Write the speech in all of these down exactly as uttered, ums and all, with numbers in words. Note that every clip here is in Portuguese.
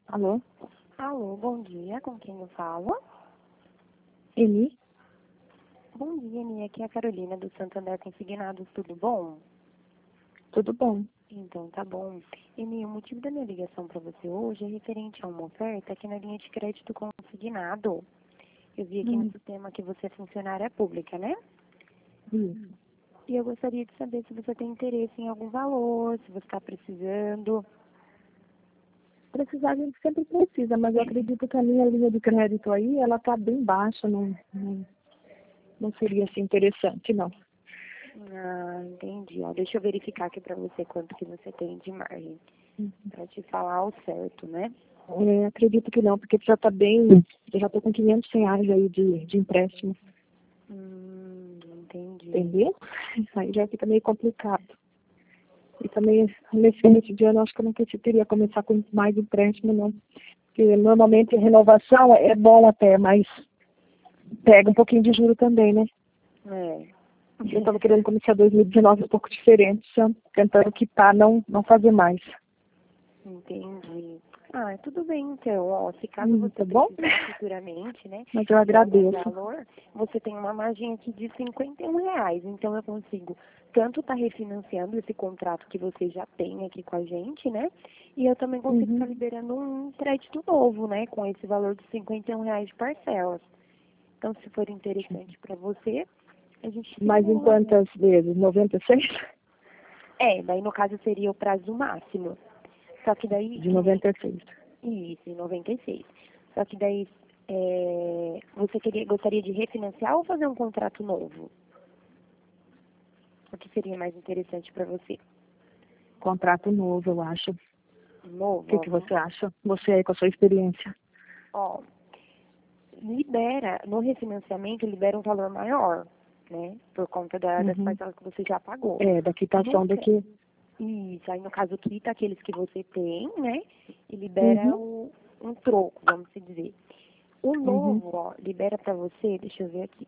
Alô? Alô, bom dia, com quem eu falo? Eli? Bom dia, Eni, aqui é a Carolina do Santander Consignados, tudo bom? Tudo bom? Então, tá bom. Eni, o motivo da minha ligação para você hoje é referente a uma oferta aqui na linha de crédito consignado. Eu vi aqui Hum, no sistema que você é funcionária pública, né? isso. E eu gostaria de saber se você tem interesse em algum valor, se você está precisando. Precisar a gente sempre precisa, mas eu acredito que a minha linha de crédito aí, ela tá bem baixa, não, não, não seria assim interessante, não. Ah, entendi. Ó, deixa eu verificar aqui para você quanto que você tem de margem, Uhum. para te falar o certo, né? É, acredito que não, porque já tá bem, eu já tô com quinhentos reais aí de, de empréstimo, Hum, entendi. entendeu? Aí já fica meio complicado. E também, nesse início de ano, eu acho que eu não queria começar com mais empréstimo, não. Porque normalmente renovação é bom até, mas pega um pouquinho de juro também, né? É. Eu estava querendo começar dois mil e dezenove um pouco diferente, só tentando quitar, não, não fazer mais. Entendi. Ah, tudo bem então. Ó, se caso Hum, você tá bom? precisar futuramente, né, Mas eu de algum agradeço. valor, você tem uma margem aqui de cinquenta e um reais. Então eu consigo tanto estar refinanciando esse contrato que você já tem aqui com a gente, né? E eu também consigo estar Uhum. liberando um crédito novo, né, com esse valor de cinquenta e um reais de parcelas. Então, se for interessante para você, a gente Mas em simula, né? quantas vezes? noventa e seis? É, daí no caso seria o prazo máximo. Só que daí, De que nem noventa e seis. isso, em noventa e seis. Só que daí, é, você queria, gostaria de refinanciar ou fazer um contrato novo? O que seria mais interessante para você? Contrato novo, eu acho. O Novo, que, ó, que vamos- você acha? Você aí com a sua experiência. ó, libera, no refinanciamento, libera um valor maior, né? Por conta da, das Uhum. parcelas que você já pagou. É, da No quitação que, daqui. isso, aí no caso quita aqueles que você tem, né? E libera Uhum. o, um troco, vamos se dizer. O Uhum. novo, ó, libera para você, deixa eu ver aqui.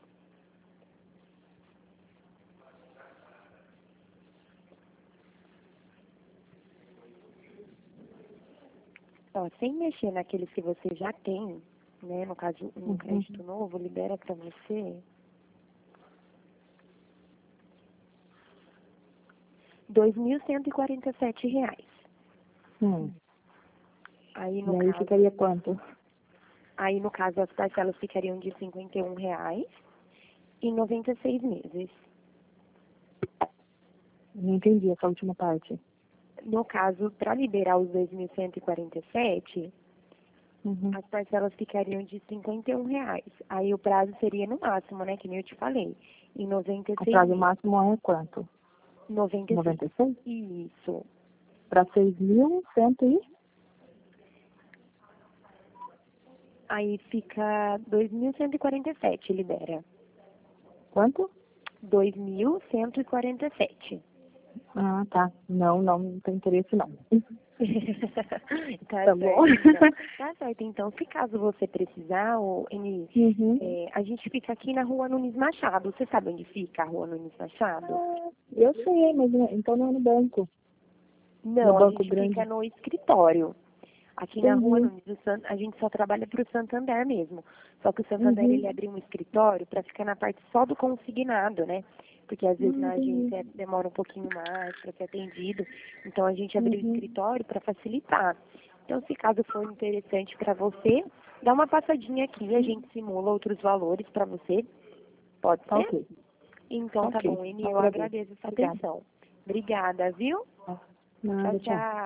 Ó, sem mexer naqueles que você já tem, né? No caso, um Uhum. crédito novo, libera para você dois mil cento e quarenta e sete reais. Hum. Aí E no aí caso, ficaria quanto? aí no caso as parcelas ficariam de cinquenta e um reais em noventa e seis meses. Não entendi essa última parte. No caso, para liberar os dois mil cento e quarenta e sete, Uhum. as parcelas ficariam de cinquenta e um reais. Aí o prazo seria no máximo, né? Que nem eu te falei, em noventa e O seis prazo meses. máximo é quanto? noventa e seis. noventa e seis? Isso. Para seis mil cento e... Aí fica dois mil cento e quarenta e sete, libera. Quanto? dois mil cento e quarenta e sete. Ah, tá. Não, não, não tem interesse não. Tá Tá bom? certo, então. Tá certo, então. Se caso você precisar, ô, Eni, Uhum. é, a gente fica aqui na rua Nunes Machado. Você sabe onde fica a rua Nunes Machado? Ah, eu sei, mas não- então não é no banco. No Não, a banco gente fica grande. no escritório. Aqui na rua Uhum. Nunes, o San- a gente só trabalha para o Santander mesmo. Só que o Santander, ele Uhum. abriu um escritório para ficar na parte só do consignado, né? Porque às vezes Hum, na entendi. agência demora um pouquinho mais para ser atendido. Então a gente abriu o Uhum. escritório para facilitar. Então, se caso for interessante para você, dá uma passadinha aqui, a gente simula outros valores para você. Pode Tá ser? ok. Tá Então tá ok. bom, Eni, eu Agradeço. agradeço a sua Obrigada. atenção. Obrigada, viu? Tchau, Nada, tchau. tchau.